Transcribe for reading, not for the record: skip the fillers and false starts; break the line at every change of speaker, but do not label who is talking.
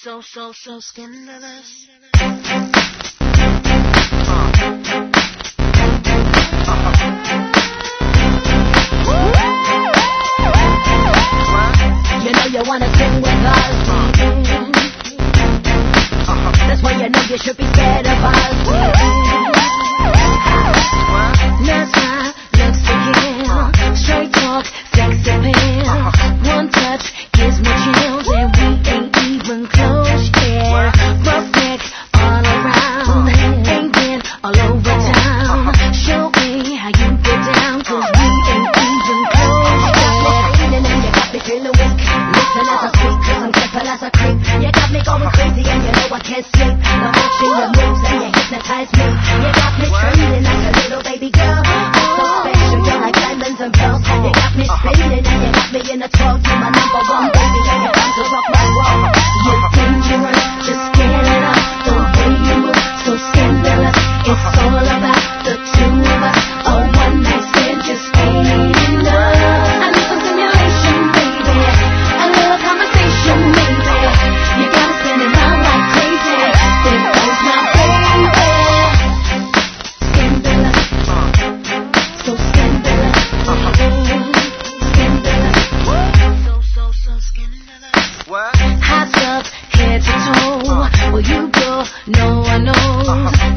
So scandalous. You know you wanna sing with us. That's why you know you should be scared of us. Let's not look to kill. Straight talk, sex appeal. One touch gives me chills, and we ain't even close yet. Rough neck all around, ain't been all over town. Show me how you get down, 'cause we ain't even close yet. And you got me feeling weak. Listen as I speak, 'cause I'm careful as I creep. You got me going crazy, and you know I can't sleep. The watching your moves, and you hypnotize me. You got me trembling like a little baby girl. You're so special, you're like diamonds and pearls. You got me spinning, and you got me in a 12. You're my number one baby, and you're time to rock my world. You're dangerous, just get it up. The way you move, so scandalous. It's all about the two of us. A one night stand just ain't enough. I need some stimulation, baby. A little conversation, maybe. You got me spinning round like crazy. There goes my baby. Scandalous, so scandalous. Scandalous, so scandalous.
What?
Hot stuff, head to toe. Well, you go, no one knows.